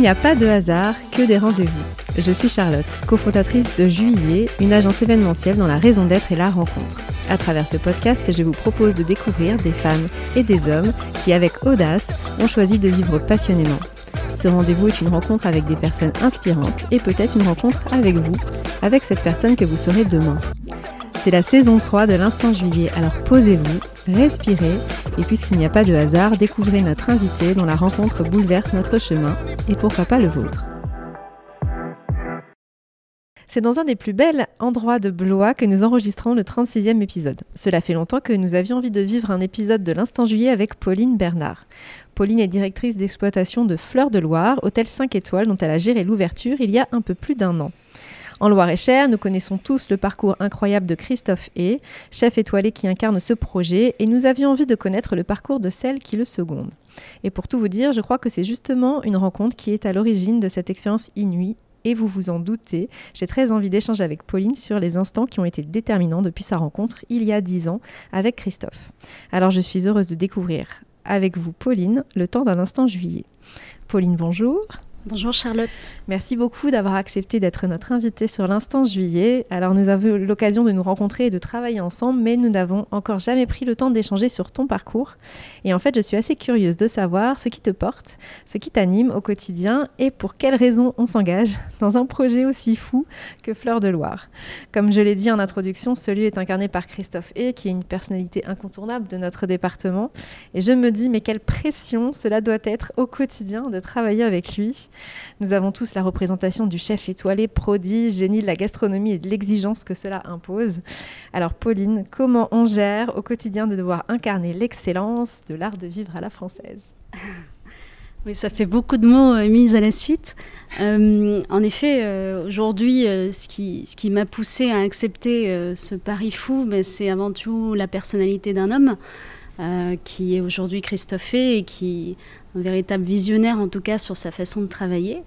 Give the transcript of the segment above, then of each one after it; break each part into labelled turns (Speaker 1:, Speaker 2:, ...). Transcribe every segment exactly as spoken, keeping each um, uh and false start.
Speaker 1: n'y a pas de hasard, que des rendez-vous. Je suis Charlotte, cofondatrice de Juillet, une agence événementielle dont la raison d'être est la rencontre. À travers ce podcast, je vous propose de découvrir des femmes et des hommes qui, avec audace, ont choisi de vivre passionnément. Ce rendez-vous est une rencontre avec des personnes inspirantes et peut-être une rencontre avec vous, avec cette personne que vous serez demain. C'est la saison trois de l'Instant Juillet, alors posez-vous, respirez, et puisqu'il n'y a pas de hasard, découvrez notre invité dont la rencontre bouleverse notre chemin, et pourquoi pas le vôtre. C'est dans un des plus bels endroits de Blois que nous enregistrons le trente-sixième épisode. Cela fait longtemps que nous avions envie de vivre un épisode de l'Instant Juillet avec Pauline Bernard. Pauline est directrice d'exploitation de Fleur de Loire, hôtel cinq étoiles dont elle a géré l'ouverture il y a un peu plus d'un an. En Loire-et-Cher, nous connaissons tous le parcours incroyable de Christophe Hay, chef étoilé qui incarne ce projet, et nous avions envie de connaître le parcours de celle qui le seconde. Et pour tout vous dire, je crois que c'est justement une rencontre qui est à l'origine de cette expérience inouïe, et vous vous en doutez, j'ai très envie d'échanger avec Pauline sur les instants qui ont été déterminants depuis sa rencontre il y a dix ans avec Christophe. Alors je suis heureuse de découvrir avec vous Pauline le temps d'un instant juillet. Pauline, bonjour.
Speaker 2: Bonjour Charlotte.
Speaker 1: Merci beaucoup d'avoir accepté d'être notre invitée sur l'Instant Juillet. Alors nous avons eu l'occasion de nous rencontrer et de travailler ensemble, mais nous n'avons encore jamais pris le temps d'échanger sur ton parcours. Et en fait, je suis assez curieuse de savoir ce qui te porte, ce qui t'anime au quotidien et pour quelles raisons on s'engage dans un projet aussi fou que Fleur de Loire. Comme je l'ai dit en introduction, ce lieu est incarné par Christophe Hay, qui est une personnalité incontournable de notre département. Et je me dis, mais quelle pression cela doit être au quotidien de travailler avec lui. Nous avons tous la représentation du chef étoilé, prodige, génie de la gastronomie et de l'exigence que cela impose. Alors Pauline, comment on gère au quotidien de devoir incarner l'excellence de l'art de vivre à la française ?
Speaker 2: Oui, ça fait beaucoup de mots euh, mis à la suite. Euh, en effet, euh, aujourd'hui, euh, ce qui, ce qui m'a poussée à accepter euh, ce pari fou, ben, c'est avant tout la personnalité d'un homme euh, qui est aujourd'hui Christophe Hay et qui un véritable visionnaire en tout cas sur sa façon de travailler.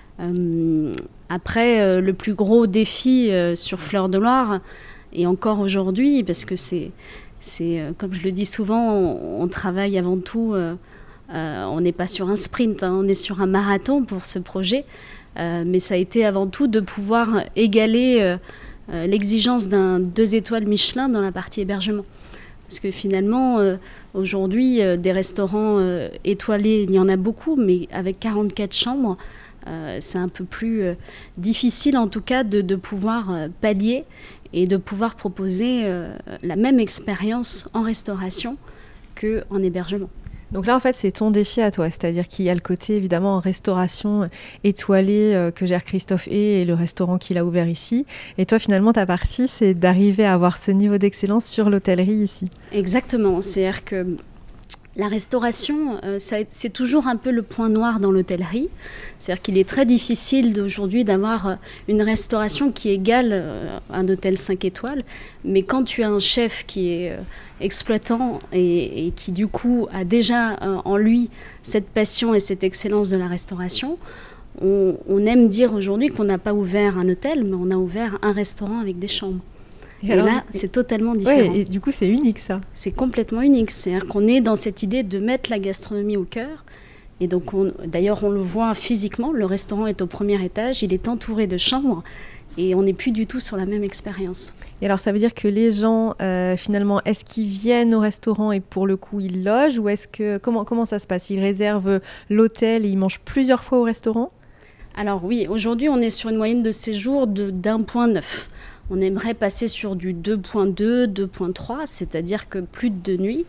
Speaker 2: Euh, après, euh, le plus gros défi euh, sur Fleur de Loire, et encore aujourd'hui, parce que c'est, c'est euh, comme je le dis souvent, on, on travaille avant tout, euh, euh, on n'est pas sur un sprint, hein, on est sur un marathon pour ce projet, euh, mais ça a été avant tout de pouvoir égaler euh, euh, l'exigence d'un deux étoiles Michelin dans la partie hébergement. Parce que finalement, euh, aujourd'hui, euh, des restaurants euh, étoilés, il y en a beaucoup, mais avec quarante-quatre chambres, euh, c'est un peu plus euh, difficile en tout cas de, de pouvoir euh, pallier et de pouvoir proposer euh, la même expérience en restauration qu'en hébergement.
Speaker 1: Donc là, en fait, c'est ton défi à toi, c'est-à-dire qu'il y a le côté, évidemment, en restauration étoilée euh, que gère Christophe Hay et le restaurant qu'il a ouvert ici. Et toi, finalement, ta partie, c'est d'arriver à avoir ce niveau d'excellence sur l'hôtellerie ici.
Speaker 2: Exactement, c'est-à-dire que la restauration, euh, ça, c'est toujours un peu le point noir dans l'hôtellerie. C'est-à-dire qu'il est très difficile d'aujourd'hui d'avoir une restauration qui égale euh, un hôtel cinq étoiles. Mais quand tu as un chef qui est euh, exploitant et, et qui du coup a déjà euh, en lui cette passion et cette excellence de la restauration, on, on aime dire aujourd'hui qu'on n'a pas ouvert un hôtel, mais on a ouvert un restaurant avec des chambres. Et, et alors, là, c'est totalement différent.
Speaker 1: Ouais, et du coup, c'est unique, ça.
Speaker 2: C'est complètement unique. C'est-à-dire qu'on est dans cette idée de mettre la gastronomie au cœur. Et donc, on, d'ailleurs, on le voit physiquement. Le restaurant est au premier étage. Il est entouré de chambres. Et on n'est plus du tout sur la même expérience.
Speaker 1: Et alors, ça veut dire que les gens, euh, finalement, est-ce qu'ils viennent au restaurant et pour le coup, ils logent ? Ou est-ce que comment, comment ça se passe ? Ils réservent l'hôtel et ils mangent plusieurs fois au restaurant ?
Speaker 2: Alors oui, aujourd'hui, on est sur une moyenne de séjour de, d'un point neuf. On aimerait passer sur du deux point deux, deux point trois, c'est-à-dire que plus de deux nuits.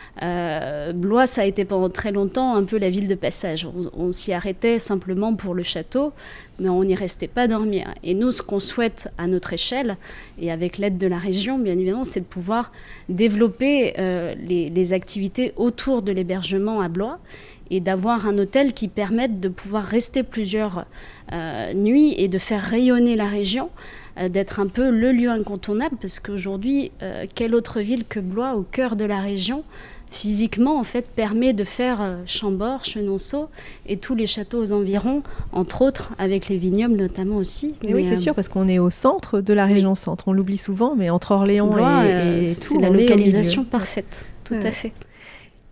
Speaker 2: Euh, Blois, ça a été pendant très longtemps un peu la ville de passage. On, on s'y arrêtait simplement pour le château, mais on n'y restait pas dormir. Et nous, ce qu'on souhaite à notre échelle, et avec l'aide de la région, bien évidemment, c'est de pouvoir développer euh, les, les activités autour de l'hébergement à Blois et d'avoir un hôtel qui permette de pouvoir rester plusieurs euh, nuits et de faire rayonner la région, euh, d'être un peu le lieu incontournable, parce qu'aujourd'hui, euh, quelle autre ville que Blois, au cœur de la région, physiquement, en fait, permet de faire euh, Chambord, Chenonceau et tous les châteaux aux environs, entre autres, avec les vignobles notamment aussi.
Speaker 1: Mais oui, c'est euh, sûr, parce qu'on est au centre de la région oui. centre. On l'oublie souvent, mais entre Orléans
Speaker 2: Blois,
Speaker 1: et,
Speaker 2: euh,
Speaker 1: et
Speaker 2: c'est
Speaker 1: tout,
Speaker 2: la
Speaker 1: on
Speaker 2: localisation
Speaker 1: est
Speaker 2: parfaite, tout ouais. à fait.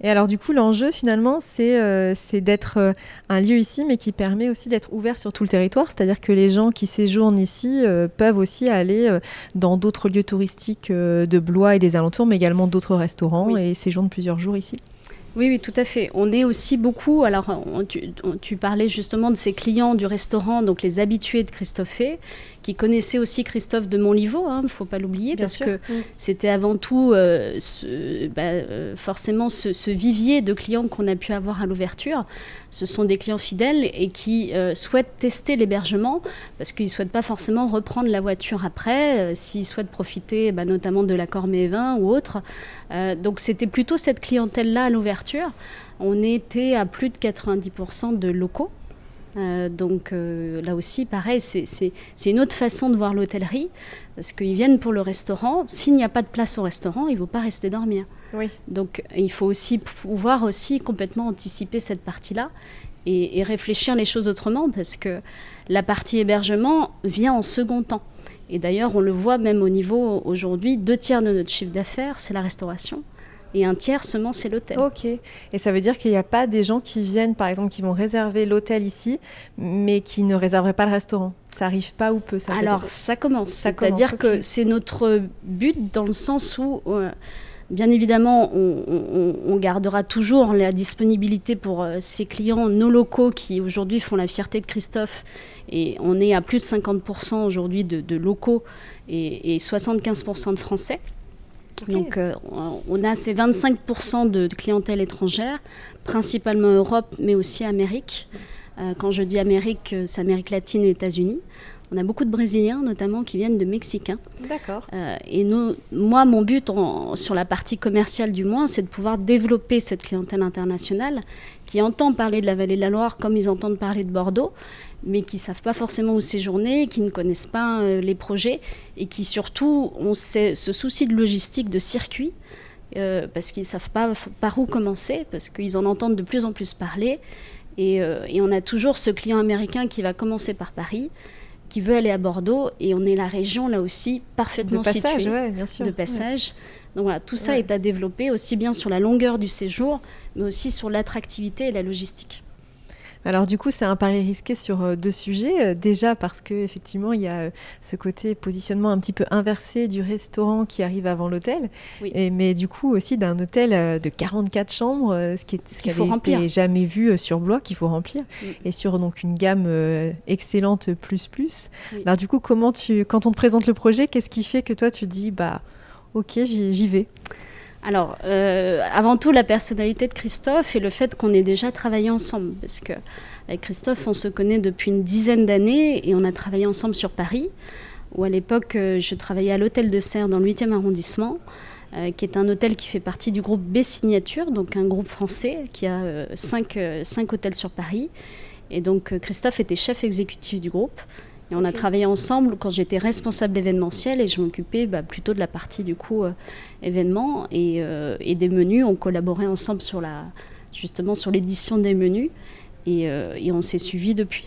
Speaker 1: Et alors du coup, l'enjeu finalement, c'est, euh, c'est d'être euh, un lieu ici, mais qui permet aussi d'être ouvert sur tout le territoire. C'est-à-dire que les gens qui séjournent ici euh, peuvent aussi aller euh, dans d'autres lieux touristiques euh, de Blois et des alentours, mais également d'autres restaurants, oui. Et séjournent plusieurs jours ici.
Speaker 2: Oui, oui, tout à fait. On est aussi beaucoup, alors on, tu, on, tu parlais justement de ces clients du restaurant, donc les habitués de Christophe, qui connaissaient aussi Christophe de Montlivaud, il hein, ne faut pas l'oublier,
Speaker 1: Bien
Speaker 2: parce
Speaker 1: sûr.
Speaker 2: que
Speaker 1: mmh.
Speaker 2: c'était avant tout euh, ce, bah, euh, forcément ce, ce vivier de clients qu'on a pu avoir à l'ouverture. Ce sont des clients fidèles et qui euh, souhaitent tester l'hébergement, parce qu'ils ne souhaitent pas forcément reprendre la voiture après, euh, s'ils souhaitent profiter bah, notamment de l'accord Mévin ou autre. Euh, donc c'était plutôt cette clientèle-là à l'ouverture. On était à plus de quatre-vingt-dix pour cent de locaux. Euh, donc euh, là aussi, pareil, c'est, c'est, c'est une autre façon de voir l'hôtellerie, parce qu'ils viennent pour le restaurant. S'il n'y a pas de place au restaurant, il ne faut pas rester dormir.
Speaker 1: Oui.
Speaker 2: Donc il faut aussi pouvoir aussi complètement anticiper cette partie-là et, et réfléchir les choses autrement, parce que la partie hébergement vient en second temps. Et d'ailleurs, on le voit même au niveau, aujourd'hui, deux tiers de notre chiffre d'affaires, c'est la restauration. Et un tiers seulement, c'est l'hôtel.
Speaker 1: Ok. Et ça veut dire qu'il n'y a pas des gens qui viennent, par exemple, qui vont réserver l'hôtel ici, mais qui ne réserveraient pas le restaurant. Ça n'arrive pas ou peu, ça
Speaker 2: Alors,
Speaker 1: peut-être.
Speaker 2: ça commence.
Speaker 1: Ça
Speaker 2: C'est-à-dire
Speaker 1: commence, okay.
Speaker 2: que c'est notre but dans le sens où, euh, bien évidemment, on, on, on gardera toujours la disponibilité pour euh, ces clients, nos locaux, qui aujourd'hui font la fierté de Christophe. Et on est à plus de cinquante pour cent aujourd'hui de, de locaux et, et soixante-quinze pour cent de Français. Okay. Donc, euh, on a ces vingt-cinq pour cent de, de clientèle étrangère, principalement Europe, mais aussi Amérique. Euh, quand je dis Amérique, c'est Amérique latine et États-Unis. On a beaucoup de Brésiliens, notamment, qui viennent de Mexicains.
Speaker 1: D'accord.
Speaker 2: Euh, et nous, moi, mon but, en, sur la partie commerciale du moins, c'est de pouvoir développer cette clientèle internationale qui entend parler de la vallée de la Loire comme ils entendent parler de Bordeaux, mais qui ne savent pas forcément où séjourner, qui ne connaissent pas euh, les projets et qui surtout ont ce, ce souci de logistique, de circuit, euh, parce qu'ils ne savent pas par où commencer, parce qu'ils en entendent de plus en plus parler. Et, euh, et on a toujours ce client américain qui va commencer par Paris, qui veut aller à Bordeaux, et on est la région là aussi parfaitement
Speaker 1: de passage,
Speaker 2: située,
Speaker 1: ouais, bien sûr.
Speaker 2: de passage. Ouais. Donc voilà, tout ça
Speaker 1: ouais.
Speaker 2: est à développer aussi bien sur la longueur du séjour, mais aussi sur l'attractivité et la logistique.
Speaker 1: Alors du coup, c'est un pari risqué sur euh, deux sujets. Euh, déjà parce qu'effectivement, il y a euh, ce côté positionnement un petit peu inversé du restaurant qui arrive avant l'hôtel,
Speaker 2: oui.
Speaker 1: et, mais du coup aussi d'un hôtel euh, de quarante-quatre chambres, euh, ce qui, est, ce qui avait
Speaker 2: remplir.
Speaker 1: été jamais vu euh, sur Blois, qu'il faut remplir, oui. Et sur donc une gamme euh, excellente plus plus. Oui. Alors du coup, comment tu, quand on te présente le projet, qu'est-ce qui fait que toi tu dis bah ok, j'y, j'y vais?
Speaker 2: Alors, euh, avant tout, la personnalité de Christophe et le fait qu'on ait déjà travaillé ensemble. Parce qu'avec Christophe, on se connaît depuis une dizaine d'années et on a travaillé ensemble sur Paris, où à l'époque, euh, je travaillais à l'hôtel de Serres dans le huitième arrondissement, euh, qui est un hôtel qui fait partie du groupe B Signature, donc un groupe français qui a euh, cinq, euh, cinq hôtels sur Paris. Et donc, euh, Christophe était chef exécutif du groupe. Et on okay. a travaillé ensemble quand j'étais responsable événementiel et je m'occupais bah, plutôt de la partie du coup euh, événements et, euh, et des menus. On collaborait ensemble sur la, justement sur l'édition des menus et, euh, et on s'est suivis depuis.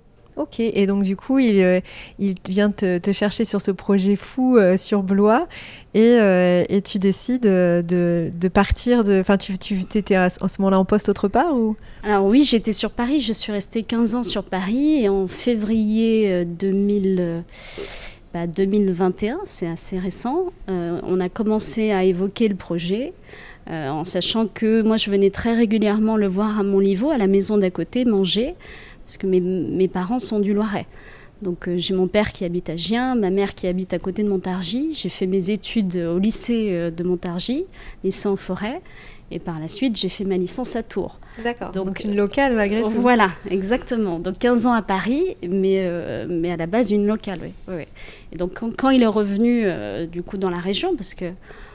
Speaker 1: Ok, et donc du coup, il, euh, il vient te, te chercher sur ce projet fou euh, sur Blois et, euh, et tu décides de, de partir. Enfin, tu, tu étais à, à ce moment-là en poste autre part ou...
Speaker 2: Alors oui, j'étais sur Paris. Je suis restée quinze ans sur Paris et en février deux mille, bah, deux mille vingt et un, c'est assez récent, euh, on a commencé à évoquer le projet. Euh, en sachant que moi, je venais très régulièrement le voir à Montlivaud, à la maison d'à côté, manger. Parce que mes, mes parents sont du Loiret. Donc euh, j'ai mon père qui habite à Gien, ma mère qui habite à côté de Montargis. J'ai fait mes études au lycée euh, de Montargis, lycée en forêt. Et par la suite, j'ai fait ma licence à Tours.
Speaker 1: D'accord, donc, donc une locale malgré tout.
Speaker 2: Voilà, exactement. Donc quinze ans à Paris, mais, euh, mais à la base une locale, oui. oui, oui. Et donc quand, quand il est revenu euh, du coup dans la région, parce qu'il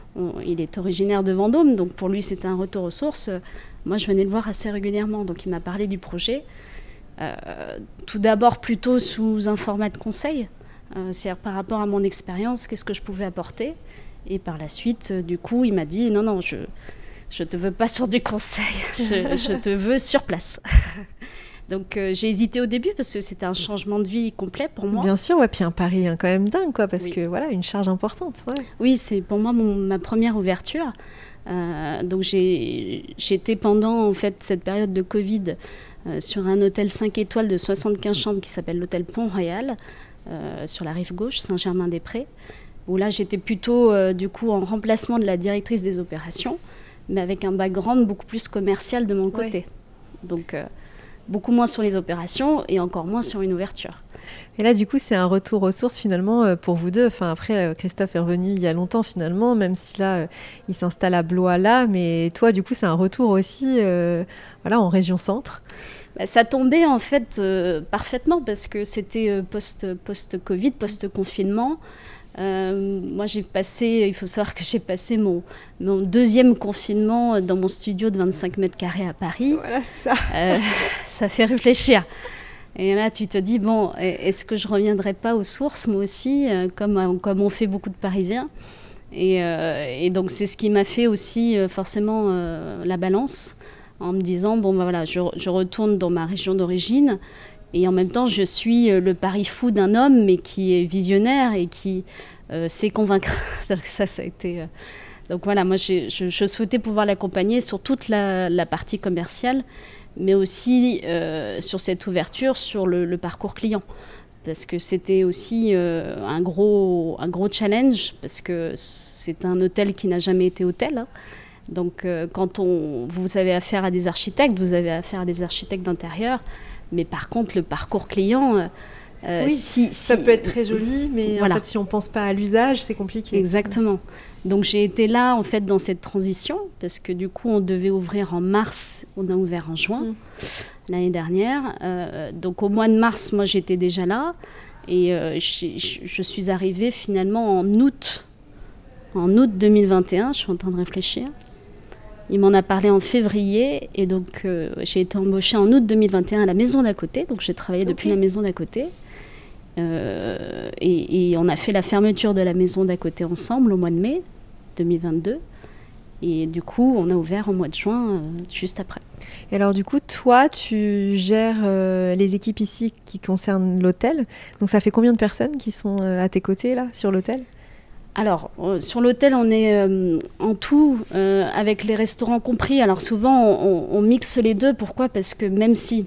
Speaker 2: est originaire de Vendôme, donc pour lui c'était un retour aux sources, euh, moi je venais le voir assez régulièrement. Donc il m'a parlé du projet. Euh, tout d'abord plutôt sous un format de conseil, euh, c'est-à-dire par rapport à mon expérience, qu'est-ce que je pouvais apporter. Et par la suite, euh, du coup, il m'a dit non, non, je je te veux pas sur du conseil, je, je te veux sur place. Donc euh, j'ai hésité au début parce que c'était un changement de vie complet pour moi.
Speaker 1: Bien sûr, ouais, puis un pari hein, quand même dingue, quoi, parce
Speaker 2: oui.
Speaker 1: que voilà, une charge importante. Ouais.
Speaker 2: Oui, c'est pour moi mon, ma première ouverture. Euh, donc j'ai, j'étais pendant en fait cette période de Covid euh, sur un hôtel cinq étoiles de soixante-quinze chambres qui s'appelle l'hôtel Pont-Royal, euh, sur la rive gauche, Saint-Germain-des-Prés, où là j'étais plutôt euh, du coup en remplacement de la directrice des opérations, mais avec un background beaucoup plus commercial de mon côté. Ouais. Donc euh, beaucoup moins sur les opérations et encore moins sur une ouverture.
Speaker 1: Et là, du coup, c'est un retour aux sources finalement pour vous deux. Enfin, après, Christophe est revenu il y a longtemps finalement, même si là, il s'installe à Blois là. Mais toi, du coup, c'est un retour aussi euh, voilà, en région centre.
Speaker 2: Bah, ça tombait en fait euh, parfaitement parce que c'était euh, post, post-Covid, post-confinement. Euh, moi, j'ai passé, il faut savoir que j'ai passé mon, mon deuxième confinement dans mon studio de vingt-cinq mètres carrés à Paris.
Speaker 1: Voilà ça.
Speaker 2: Euh, ça fait réfléchir. Et là, tu te dis, bon, est-ce que je ne reviendrai pas aux sources, moi aussi, euh, comme, comme ont fait beaucoup de Parisiens. Et, euh, et donc, c'est ce qui m'a fait aussi euh, forcément euh, la balance, en me disant, bon, ben voilà, je, je retourne dans ma région d'origine. Et en même temps, je suis le pari fou d'un homme, mais qui est visionnaire et qui euh, sait convaincre. Donc ça, ça a été... Euh... Donc voilà, moi, j'ai, je, je souhaitais pouvoir l'accompagner sur toute la, la partie commerciale, mais aussi euh, sur cette ouverture, sur le, le parcours client. Parce que c'était aussi euh, un, gros, un gros challenge, parce que c'est un hôtel qui n'a jamais été hôtel. Hein. Donc euh, quand on, vous avez affaire à des architectes, vous avez affaire à des architectes d'intérieur, mais par contre, le parcours client...
Speaker 1: Euh, oui, si, ça si, peut être très joli, mais voilà. En fait, si on ne pense pas à l'usage, c'est compliqué.
Speaker 2: Exactement. Donc, j'ai été là, en fait, dans cette transition, parce que du coup, on devait ouvrir en mars, on a ouvert en juin, mmh. l'année dernière. Euh, donc, au mois de mars, moi, j'étais déjà là, et euh, je, je suis arrivée finalement en août, en août deux mille vingt et un, je suis en train de réfléchir. Il m'en a parlé en février, et donc euh, j'ai été embauchée en août deux mille vingt et un à la maison d'à côté, donc j'ai travaillé okay. depuis la maison d'à côté. Euh, et, et on a fait la fermeture de la maison d'à côté ensemble au mois de mai deux mille vingt-deux. Et du coup, on a ouvert au mois de juin, euh, juste après.
Speaker 1: Et alors du coup, toi, tu gères euh, les équipes ici qui concernent l'hôtel. Donc ça fait combien de personnes qui sont euh, à tes côtés, là, sur l'hôtel ?
Speaker 2: Alors, euh, sur l'hôtel, on est euh, en tout, euh, avec les restaurants compris. Alors souvent, on, on mixe les deux. Pourquoi ? Parce que même si...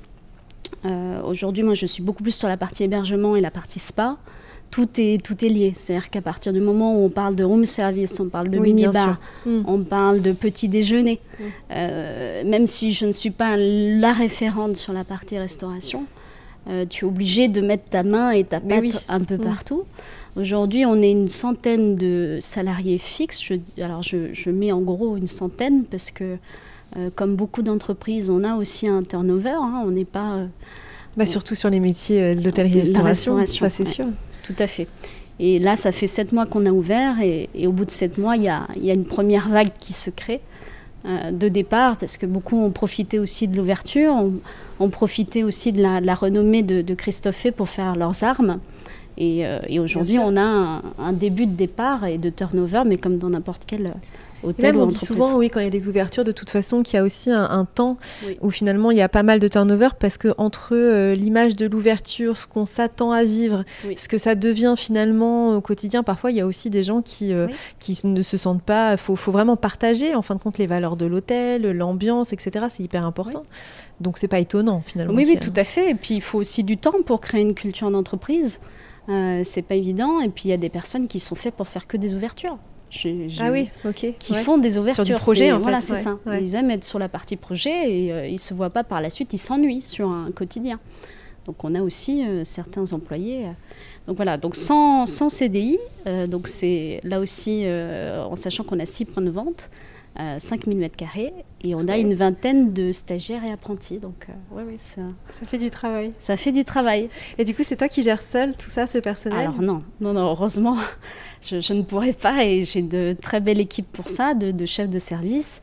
Speaker 2: Euh, aujourd'hui, moi, je suis beaucoup plus sur la partie hébergement et la partie spa. Tout est, tout est lié. C'est-à-dire qu'à partir du moment où on parle de room service, on parle de oui, mini-bar, mmh. on parle de petit déjeuner, mmh. euh, même si je ne suis pas la référente sur la partie restauration, euh, tu es obligé de mettre ta main et ta patte oui. un peu mmh. partout. Aujourd'hui, on est une centaine de salariés fixes. Je, alors, je, je mets en gros une centaine parce que Euh, comme beaucoup d'entreprises, on a aussi un turnover. Hein, on n'est pas... Euh,
Speaker 1: bah, on... Surtout sur les métiers euh, de l'hôtellerie-restauration, ça c'est ouais, sûr.
Speaker 2: Tout à fait. Et là, ça fait sept mois qu'on a ouvert et, et au bout de sept mois, il y a, y a une première vague qui se crée euh, de départ parce que beaucoup ont profité aussi de l'ouverture, ont, ont profité aussi de la, la renommée de, de Christophe Fay pour faire leurs armes. Et, euh, et aujourd'hui, on a un, un début de départ et de turnover, mais comme dans n'importe quel...
Speaker 1: Et même, on dit souvent, oui, quand il y a des ouvertures, de toute façon, qu'il y a aussi un, un temps oui. où finalement il y a pas mal de turnover parce que entre euh, l'image de l'ouverture, ce qu'on s'attend à vivre, oui. ce que ça devient finalement au quotidien, parfois il y a aussi des gens qui, euh, oui. qui ne se sentent pas. Il faut, faut vraiment partager, en fin de compte, les valeurs de l'hôtel, l'ambiance, et cetera. C'est hyper important. Oui. Donc c'est pas étonnant finalement.
Speaker 2: Oui, oui,
Speaker 1: a...
Speaker 2: tout à fait. Et puis il faut aussi du temps pour créer une culture d'entreprise. Euh, c'est pas évident. Et puis il y a des personnes qui sont faites pour faire que des ouvertures. J'ai, j'ai...
Speaker 1: Ah oui, ok.
Speaker 2: Qui
Speaker 1: ouais.
Speaker 2: font des ouvertures.
Speaker 1: Sur du projet,
Speaker 2: c'est,
Speaker 1: en
Speaker 2: voilà,
Speaker 1: fait.
Speaker 2: c'est
Speaker 1: ouais.
Speaker 2: ça.
Speaker 1: Ouais.
Speaker 2: Ils aiment être sur la partie projet et euh, ils ne se voient pas par la suite, ils s'ennuient sur un quotidien. Donc on a aussi euh, certains employés. Euh, donc voilà, donc sans, sans C D I, euh, donc c'est là aussi, euh, en sachant qu'on a six points de vente, euh, cinq mille mètres carrés, et on a ouais. une vingtaine de stagiaires et apprentis. Donc euh, ouais, ouais, ça,
Speaker 1: ça fait du travail.
Speaker 2: Ça fait du travail.
Speaker 1: Et du coup, c'est toi qui gères seul tout ça, ce personnel ?
Speaker 2: Alors non, non, non, heureusement, je, je ne pourrais pas, et j'ai de très belles équipes pour ça, de, de chefs de service.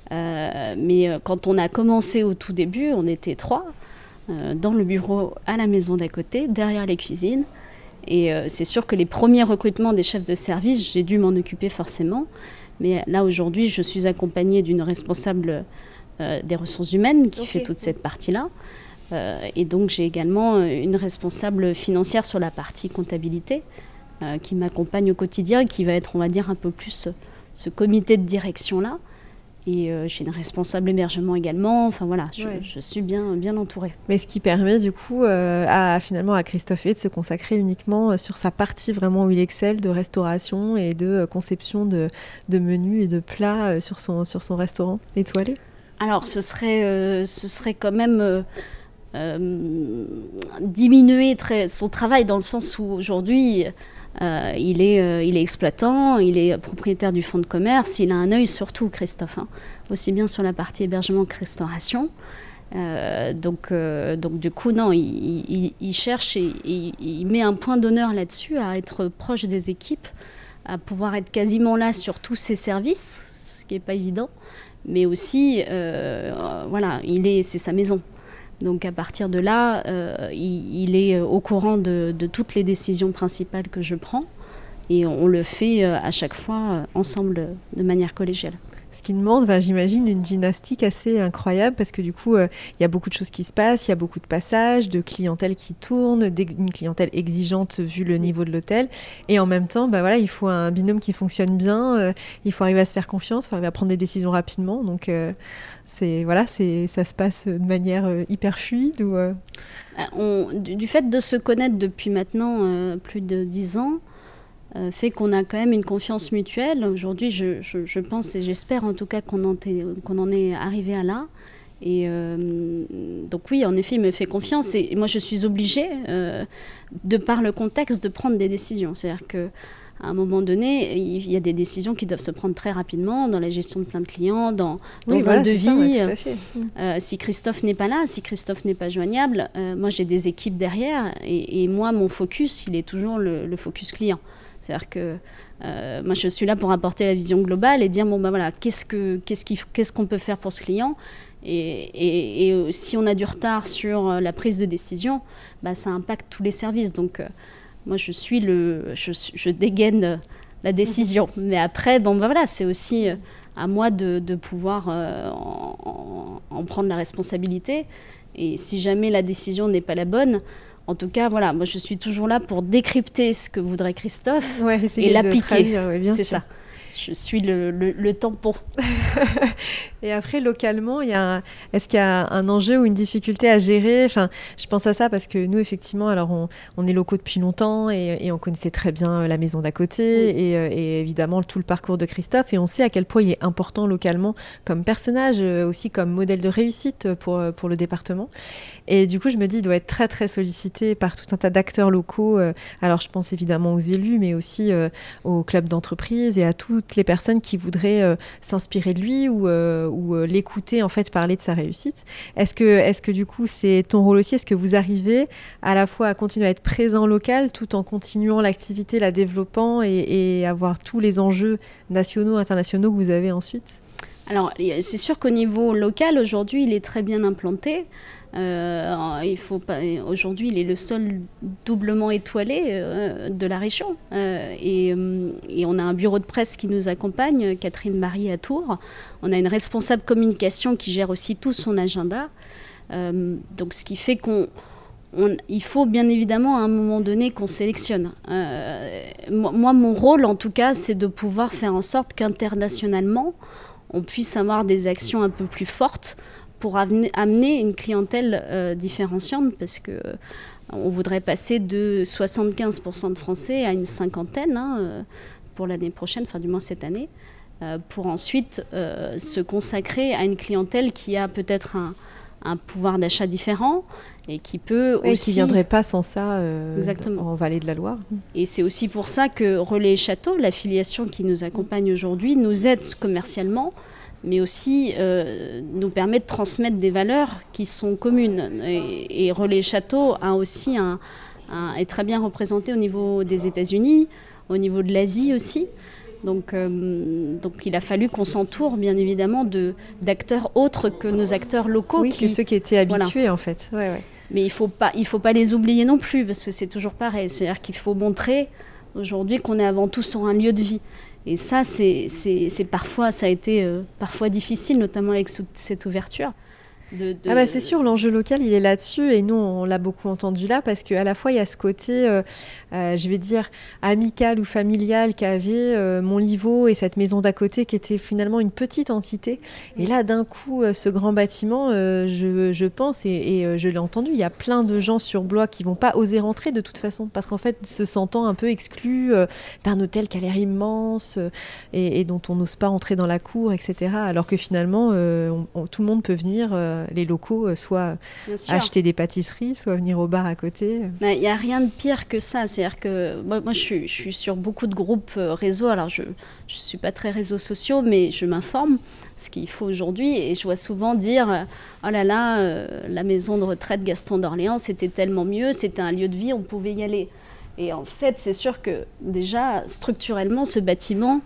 Speaker 2: Euh, mais euh, quand on a commencé au tout début, on était trois, euh, dans le bureau à la maison d'à côté, derrière les cuisines. Et euh, c'est sûr que les premiers recrutements des chefs de service, j'ai dû m'en occuper forcément. Mais là, aujourd'hui, je suis accompagnée d'une responsable euh, des ressources humaines qui okay. fait toute cette partie-là. Euh, et donc, j'ai également une responsable financière sur la partie comptabilité euh, qui m'accompagne au quotidien et qui va être, on va dire, un peu plus ce comité de direction-là. Et euh, j'ai une responsable hébergement également. Enfin voilà, je,
Speaker 1: ouais.
Speaker 2: je suis bien, bien entourée.
Speaker 1: Mais ce qui permet du coup euh, à, finalement à Christophe de se consacrer uniquement sur sa partie vraiment où il excelle de restauration et de euh, conception de, de menus et de plats euh, sur, son, sur son restaurant étoilé.
Speaker 2: Alors ce serait, euh, ce serait quand même euh, euh, diminuer très, son travail dans le sens où aujourd'hui euh, il, est, euh, il est exploitant, il est propriétaire du fonds de commerce, il a un œil sur tout, Christophe, hein, aussi bien sur la partie hébergement que restauration. Euh, donc, euh, donc du coup, non, il, il, il cherche et, et il met un point d'honneur là-dessus à être proche des équipes, à pouvoir être quasiment là sur tous ses services, ce qui n'est pas évident, mais aussi, euh, voilà, il est, c'est sa maison. Donc à partir de là, euh, il, il est au courant de, de toutes les décisions principales que je prends et on le fait à chaque fois ensemble de manière collégiale.
Speaker 1: Ce qui demande, ben, j'imagine, une gymnastique assez incroyable parce que du coup, il euh, y a beaucoup de choses qui se passent, il y a beaucoup de passages, de clientèle qui tourne, une clientèle exigeante vu le niveau de l'hôtel. Et en même temps, ben, voilà, il faut un binôme qui fonctionne bien, euh, il faut arriver à se faire confiance, il faut arriver à prendre des décisions rapidement. Donc, euh, c'est, voilà, c'est, ça se passe de manière euh, hyper fluide ou, euh...
Speaker 2: On, du, du fait de se connaître depuis maintenant euh, plus de dix ans, Euh, fait qu'on a quand même une confiance mutuelle. Aujourd'hui, je, je, je pense et j'espère en tout cas qu'on en, qu'on en est arrivé à là. Et euh, donc oui, en effet, il me fait confiance. Et moi, je suis obligée, euh, de par le contexte, de prendre des décisions. C'est-à-dire qu'à un moment donné, il y a des décisions qui doivent se prendre très rapidement dans la gestion de plein de clients, dans, dans
Speaker 1: oui,
Speaker 2: un
Speaker 1: voilà,
Speaker 2: devis.
Speaker 1: Ça, ouais, tout à fait.
Speaker 2: Euh, si Christophe n'est pas là, si Christophe n'est pas joignable, euh, moi, j'ai des équipes derrière. Et, et moi, mon focus, il est toujours le, le focus client. C'est-à-dire que euh, moi, je suis là pour apporter la vision globale et dire, bon, ben voilà, qu'est-ce, que, qu'est-ce, qu'il, qu'est-ce qu'on peut faire pour ce client et, et, et si on a du retard sur la prise de décision, bah, ça impacte tous les services. Donc, euh, moi, je suis le... Je, je dégaine la décision. Mais après, bon, ben voilà, c'est aussi à moi de, de pouvoir euh, en, en prendre la responsabilité. Et si jamais la décision n'est pas la bonne... En tout cas, voilà, moi je suis toujours là pour décrypter ce que voudrait Christophe
Speaker 1: ouais,
Speaker 2: et l'appliquer.
Speaker 1: Traduire, ouais, bien
Speaker 2: c'est
Speaker 1: sûr.
Speaker 2: ça. Je suis le, le, le tampon.
Speaker 1: Et après, localement, il y a un... est-ce qu'il y a un enjeu ou une difficulté à gérer ? Enfin, je pense à ça parce que nous, effectivement, alors on, on est locaux depuis longtemps et, et on connaissait très bien la maison d'à côté oui. et, et évidemment tout le parcours de Christophe. Et on sait à quel point il est important localement comme personnage, aussi comme modèle de réussite pour, pour le département. Et du coup, je me dis, il doit être très, très sollicité par tout un tas d'acteurs locaux. Alors, je pense évidemment aux élus, mais aussi euh, aux clubs d'entreprise et à toutes les personnes qui voudraient euh, s'inspirer de lui ou, euh, ou euh, l'écouter, en fait, parler de sa réussite. Est-ce que, est-ce que du coup, c'est ton rôle aussi ? Est-ce que vous arrivez à la fois à continuer à être présent local tout en continuant l'activité, la développant et, et avoir tous les enjeux nationaux, internationaux que vous avez ensuite ?
Speaker 2: Alors, c'est sûr qu'au niveau local, aujourd'hui, il est très bien implanté. Euh, il faut pas, aujourd'hui, il est le seul doublement étoilé euh, de la région. Euh, et, et on a un bureau de presse qui nous accompagne, Catherine Marie à Tours. On a une responsable communication qui gère aussi tout son agenda. Euh, donc, ce qui fait qu'on... On, il faut bien évidemment à un moment donné qu'on sélectionne. Euh, moi, mon rôle, en tout cas, c'est de pouvoir faire en sorte qu'internationalement, on puisse avoir des actions un peu plus fortes pour amener, amener une clientèle euh, différenciante, parce que euh, on voudrait passer de soixante-quinze pour cent de Français à une cinquantaine hein, euh, pour l'année prochaine, enfin du moins cette année, euh, pour ensuite euh, se consacrer à une clientèle qui a peut-être un, un pouvoir d'achat différent et qui peut
Speaker 1: et
Speaker 2: aussi...
Speaker 1: qui ne viendrait pas sans ça euh, en Vallée de la Loire.
Speaker 2: Et c'est aussi pour ça que Relais Château, l'affiliation qui nous accompagne aujourd'hui, nous aide commercialement, mais aussi euh, nous permet de transmettre des valeurs qui sont communes. Et, et Relais Château a aussi un, un, est très bien représenté au niveau des États-Unis, au niveau de l'Asie aussi. Donc, euh, donc il a fallu qu'on s'entoure bien évidemment de, d'acteurs autres que nos acteurs locaux.
Speaker 1: Oui,
Speaker 2: qui,
Speaker 1: que ceux qui étaient habitués
Speaker 2: voilà.
Speaker 1: en fait. Ouais, ouais.
Speaker 2: Mais il ne faut pas, il faut pas les oublier non plus, parce que c'est toujours pareil. C'est-à-dire qu'il faut montrer aujourd'hui qu'on est avant tout sur un lieu de vie. Et ça, c'est, c'est, c'est parfois, ça a été euh, parfois difficile, notamment avec cette ouverture. De, de...
Speaker 1: Ah bah c'est sûr, l'enjeu local, il est là-dessus. Et nous, on l'a beaucoup entendu là parce qu'à la fois, il y a ce côté, euh, euh, je vais dire, amical ou familial qu'avait euh, Montlivaud et cette maison d'à côté qui était finalement une petite entité. Et là, d'un coup, euh, ce grand bâtiment, euh, je, je pense, et, et euh, je l'ai entendu, il y a plein de gens sur Blois qui vont pas oser rentrer de toute façon parce qu'en fait, se sentant un peu exclus euh, d'un hôtel qui a l'air immense euh, et, et dont on n'ose pas entrer dans la cour, et cetera. Alors que finalement, euh, on, on, tout le monde peut venir... Euh, les locaux, euh, soit acheter des pâtisseries, soit venir au bar à côté.
Speaker 2: Il n'y a rien de pire que ça. C'est-à-dire que moi, moi je, suis, je suis sur beaucoup de groupes euh, réseaux. Alors, je ne suis pas très réseaux sociaux, mais je m'informe, ce qu'il faut aujourd'hui. Et je vois souvent dire euh, « Oh là là, euh, la maison de retraite Gaston d'Orléans, c'était tellement mieux, c'était un lieu de vie, on pouvait y aller. » Et en fait, c'est sûr que déjà, structurellement, ce bâtiment,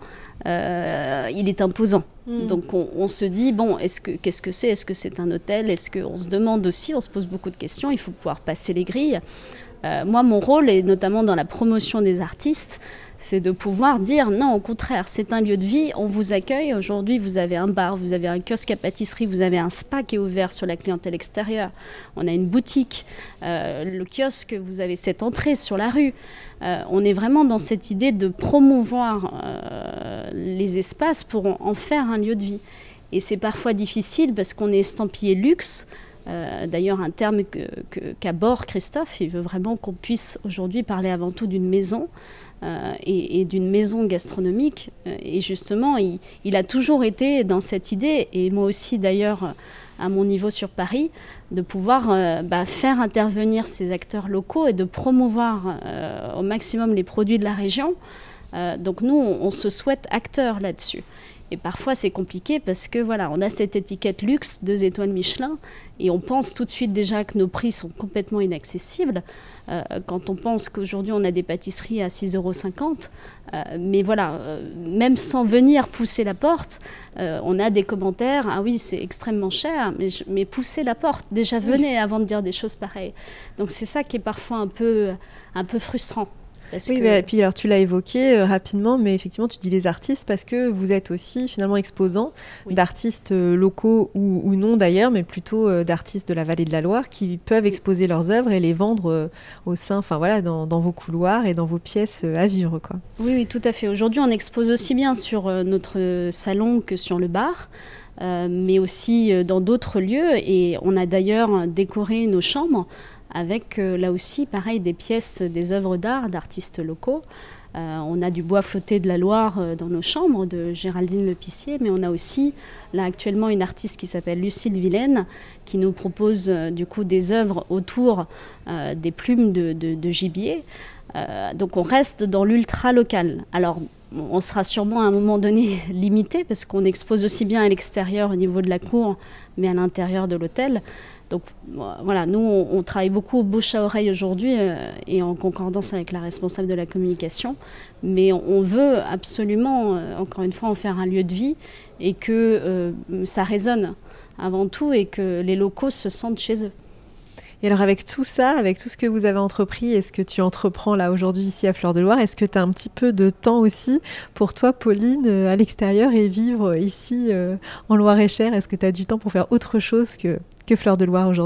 Speaker 2: euh, il est imposant. Mmh. Donc, on, on se dit, bon, est-ce que, qu'est-ce que c'est ? Est-ce que c'est un hôtel ? Est-ce qu'on se demande aussi, on se pose beaucoup de questions, il faut pouvoir passer les grilles. Euh, moi, mon rôle, et notamment dans la promotion des artistes, c'est de pouvoir dire non, au contraire, c'est un lieu de vie, on vous accueille. Aujourd'hui, vous avez un bar, vous avez un kiosque à pâtisserie, vous avez un spa qui est ouvert sur la clientèle extérieure. On a une boutique, euh, le kiosque, vous avez cette entrée sur la rue. Euh, on est vraiment dans cette idée de promouvoir euh, les espaces pour en, en faire un lieu de vie. Et c'est parfois difficile parce qu'on est estampillé luxe. Euh, d'ailleurs, un terme que, que, qu'aborde Christophe, il veut vraiment qu'on puisse aujourd'hui parler avant tout d'une maison. Euh, et, et d'une maison gastronomique. Euh, et justement, il, il a toujours été dans cette idée, et moi aussi d'ailleurs, à mon niveau sur Paris, de pouvoir euh, bah, faire intervenir ces acteurs locaux et de promouvoir euh, au maximum les produits de la région. Euh, donc nous, on, on se souhaite acteurs là-dessus. Et parfois, c'est compliqué parce que voilà, on a cette étiquette luxe, deux étoiles Michelin, et on pense tout de suite déjà que nos prix sont complètement inaccessibles. Euh, quand on pense qu'aujourd'hui, on a des pâtisseries à six euros cinquante, euh, mais voilà, euh, même sans venir pousser la porte, euh, on a des commentaires, ah oui, c'est extrêmement cher, mais, je, mais poussez la porte, déjà venez avant de dire des choses pareilles. Donc c'est ça qui est parfois un peu, un peu frustrant.
Speaker 1: Parce oui, que... mais, puis alors tu l'as évoqué euh, rapidement, mais effectivement tu dis les artistes parce que vous êtes aussi finalement exposants oui. d'artistes euh, locaux ou, ou non d'ailleurs, mais plutôt euh, d'artistes de la vallée de la Loire qui peuvent exposer leurs œuvres et les vendre euh, au sein, enfin voilà, dans, dans vos couloirs et dans vos pièces euh, à vivre, quoi.
Speaker 2: Oui, oui, tout à fait. Aujourd'hui, on expose aussi bien sur euh, notre salon que sur le bar. Euh, mais aussi euh, dans d'autres lieux, et on a d'ailleurs décoré nos chambres avec euh, là aussi pareil des pièces, des œuvres d'art d'artistes locaux. Euh, on a du bois flotté de la Loire euh, dans nos chambres de Géraldine Lepissier, mais on a aussi là actuellement une artiste qui s'appelle Lucille Vilaine qui nous propose euh, du coup des œuvres autour euh, des plumes de, de, de gibier. Euh, donc on reste dans l'ultra local. Alors on sera sûrement à un moment donné limité parce qu'on expose aussi bien à l'extérieur au niveau de la cour, mais à l'intérieur de l'hôtel. Donc voilà, nous on, on travaille beaucoup au bouche à oreille aujourd'hui euh, et en concordance avec la responsable de la communication, mais on, on veut absolument, euh, encore une fois, en faire un lieu de vie et que euh, ça résonne avant tout et que les locaux se sentent chez eux.
Speaker 1: Et alors avec tout ça, avec tout ce que vous avez entrepris et ce que tu entreprends là aujourd'hui ici à Fleur-de-Loire, est-ce que tu as un petit peu de temps aussi pour toi, Pauline, à l'extérieur et vivre ici euh, en Loire-et-Cher ? Est-ce que tu as du temps pour faire autre chose que, que Fleur-de-Loire aujourd'hui ?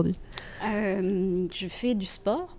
Speaker 2: euh, Je fais du sport.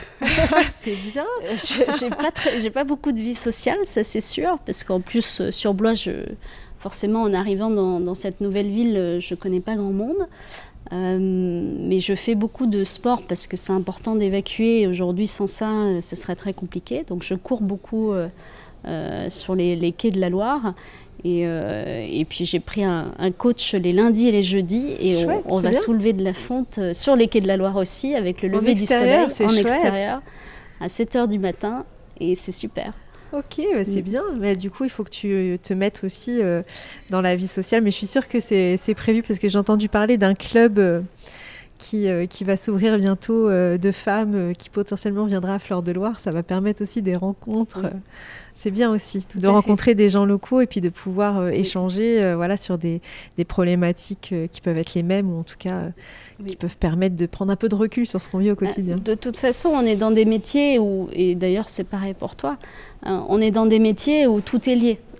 Speaker 1: C'est bien.
Speaker 2: je, j'ai, pas très, j'ai pas beaucoup de vie sociale, ça c'est sûr, parce qu'en plus sur Blois, je, forcément en arrivant dans, dans cette nouvelle ville, je connais pas grand monde. Euh, mais je fais beaucoup de sport parce que c'est important d'évacuer et aujourd'hui sans ça euh, ce serait très compliqué, donc je cours beaucoup euh, euh, sur les, les quais de la Loire et, euh, et puis j'ai pris un, un coach les lundis et les jeudis et chouette, on, on va bien. soulever de la fonte sur les quais de la Loire aussi avec le lever du soleil en chouette. Extérieur à sept heures du matin et c'est super.
Speaker 1: Ok, bah c'est bien. Mais du coup, il faut que tu te mettes aussi euh, dans la vie sociale. Mais je suis sûre que c'est, c'est prévu parce que j'ai entendu parler d'un club euh, qui, euh, qui va s'ouvrir bientôt euh, de femmes euh, qui potentiellement viendra à Fleur-de-Loire. Ça va permettre aussi des rencontres. Oui. C'est bien aussi Tout de rencontrer fait. des gens locaux et puis de pouvoir euh, oui. échanger euh, voilà, sur des, des problématiques euh, qui peuvent être les mêmes ou en tout cas euh, oui. qui peuvent permettre de prendre un peu de recul sur ce qu'on vit au quotidien.
Speaker 2: De toute façon, on est dans des métiers où, et d'ailleurs c'est pareil pour toi, euh, on est dans des métiers où tout est lié.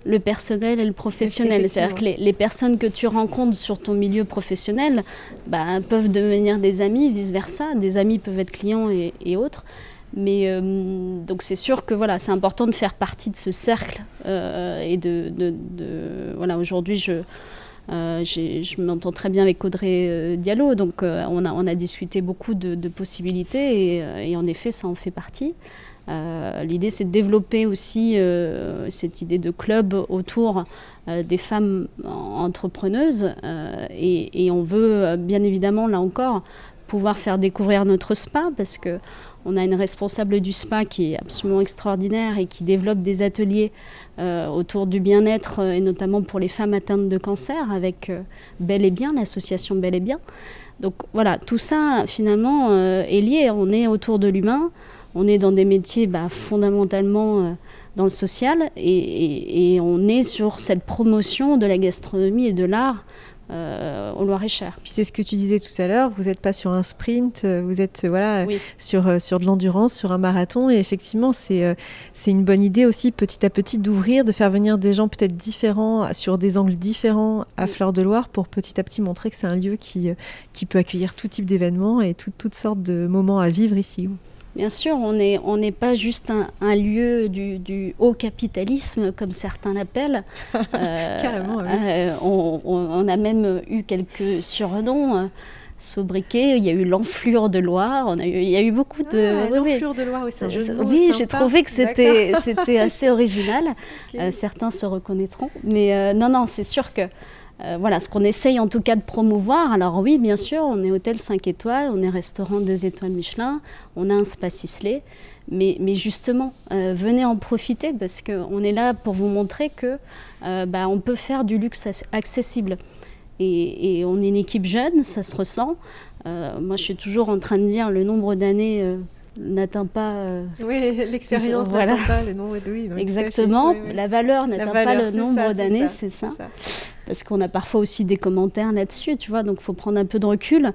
Speaker 2: le personnel et le professionnel. C'est-à-dire que les, les personnes que tu rencontres sur ton milieu professionnel bah, peuvent devenir des amis, vice-versa. Des amis peuvent être clients et, et autres. Mais euh, donc c'est sûr que voilà, c'est important de faire partie de ce cercle. Euh, et de, de, de voilà, aujourd'hui, je, euh, j'ai, je m'entends très bien avec Audrey euh, Diallo. Donc euh, on, a, on a discuté beaucoup de, de possibilités et, et en effet, ça en fait partie. Euh, l'idée, c'est de développer aussi euh, cette idée de club autour euh, des femmes entrepreneuses. Euh, et, et on veut, bien évidemment, là encore, pouvoir faire découvrir notre spa parce qu'on a une responsable du spa qui est absolument extraordinaire et qui développe des ateliers euh, autour du bien-être et notamment pour les femmes atteintes de cancer avec euh, Bel et Bien, l'association Bel et Bien. Donc voilà, tout ça, finalement, euh, est lié. On est autour de l'humain. On est dans des métiers bah, fondamentalement euh, dans le social et, et, et on est sur cette promotion de la gastronomie et de l'art euh, au Loir-et-Cher.
Speaker 1: Puis c'est ce que tu disais tout à l'heure, vous n'êtes pas sur un sprint, vous êtes voilà,
Speaker 2: oui. sur,
Speaker 1: euh, sur de l'endurance, sur un marathon et effectivement c'est, euh, c'est une bonne idée aussi petit à petit d'ouvrir, de faire venir des gens peut-être différents, sur des angles différents à oui. Fleur de Loire pour petit à petit montrer que c'est un lieu qui, qui peut accueillir tout type d'événements et tout, toutes sortes de moments à vivre ici.
Speaker 2: Bien sûr, on n'est on n'est pas juste un, un lieu du, du haut capitalisme, comme certains l'appellent.
Speaker 1: Euh, Carrément, oui.
Speaker 2: Euh, on, on, on a même eu quelques surnoms. Sobriquet, il y a eu l'Enflure de Loire, on a eu, il y a eu beaucoup de...
Speaker 1: Ah, l'Enflure de Loire, oui, c'est un jeu de mots
Speaker 2: Oui,
Speaker 1: sympa.
Speaker 2: J'ai trouvé que c'était, c'était assez original. Okay. Euh, certains se reconnaîtront. Mais euh, non, non, c'est sûr que... Euh, voilà, ce qu'on essaye en tout cas de promouvoir. Alors oui, bien sûr, on est hôtel cinq étoiles, on est restaurant deux étoiles Michelin, on a un spa Sisley, mais, mais justement, euh, venez en profiter parce qu'on est là pour vous montrer que euh, bah, on peut faire du luxe accessible. Et, et on est une équipe jeune, ça se ressent. Euh, moi, je suis toujours en train de dire le nombre d'années... Euh, n'atteint pas... Euh,
Speaker 1: oui, l'expérience
Speaker 2: voilà.
Speaker 1: n'atteint pas le nombre de... Oui,
Speaker 2: donc Exactement, oui, oui. La valeur n'atteint La valeur, pas le nombre
Speaker 1: ça,
Speaker 2: d'années,
Speaker 1: c'est ça,
Speaker 2: c'est ça.
Speaker 1: C'est ça.
Speaker 2: Parce qu'on a parfois aussi des commentaires là-dessus, tu vois, donc il faut prendre un peu de recul.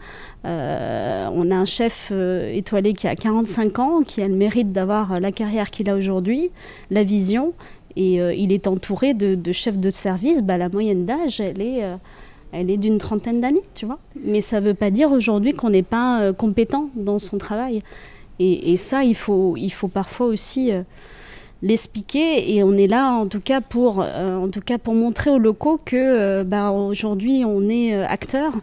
Speaker 2: Euh, on a un chef euh, étoilé qui a quarante-cinq ans, qui a le mérite d'avoir la carrière qu'il a aujourd'hui, la vision, et euh, il est entouré de, de chefs de service. Bah, la moyenne d'âge, elle est... Euh, Elle est d'une trentaine d'années, tu vois. Mais ça ne veut pas dire aujourd'hui qu'on n'est pas euh, compétent dans son travail. Et, et ça, il faut, il faut parfois aussi euh, l'expliquer. Et on est là, en tout cas, pour, euh, en tout cas, pour montrer aux locaux que euh, bah, aujourd'hui, on est euh, acteur.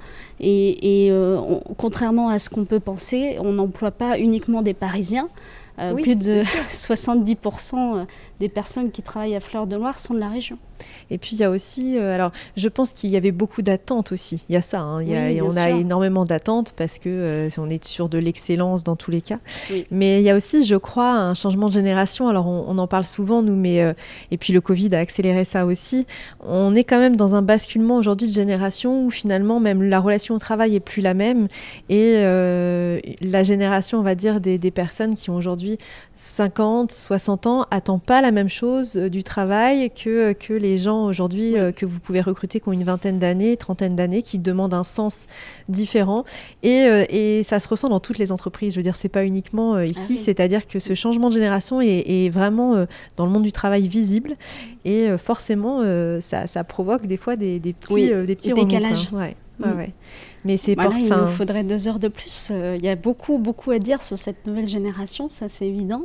Speaker 2: Et, et euh, on, contrairement à ce qu'on peut penser, on n'emploie pas uniquement des Parisiens. Euh,
Speaker 1: oui,
Speaker 2: plus de soixante-dix pour cent des personnes qui travaillent à Fleur de Loire sont de la région.
Speaker 1: Et puis il y a aussi, euh, alors je pense qu'il y avait beaucoup d'attentes aussi. Il y a ça, hein, il y a,
Speaker 2: oui,
Speaker 1: et on
Speaker 2: sûr.
Speaker 1: a énormément d'attentes parce que euh, on est sur de l'excellence dans tous les cas.
Speaker 2: Oui.
Speaker 1: Mais il y a aussi, je crois, un changement de génération. Alors on, on en parle souvent nous, mais euh, et puis le Covid a accéléré ça aussi. On est quand même dans un basculement aujourd'hui de génération où finalement même la relation au travail est plus la même et euh, la génération, on va dire, des, des personnes qui ont aujourd'hui cinquante, soixante ans attend pas la même chose du travail que, que les gens aujourd'hui oui. euh, que vous pouvez recruter qui ont une vingtaine d'années, trentaine d'années, qui demandent un sens différent. Et, euh, et ça se ressent dans toutes les entreprises. Je veux dire, c'est pas uniquement euh, ici, ah oui. C'est-à-dire que ce changement de génération est, est vraiment euh, dans le monde du travail visible. Et euh, forcément, euh, ça, ça provoque des fois des, des petits,
Speaker 2: oui,
Speaker 1: euh, des petits
Speaker 2: décalages.
Speaker 1: Ouais. Mmh. Ouais, ouais. Mais c'est
Speaker 2: voilà,
Speaker 1: porte,
Speaker 2: il nous faudrait deux heures de plus. Il euh, y a beaucoup, beaucoup à dire sur cette nouvelle génération, ça c'est évident.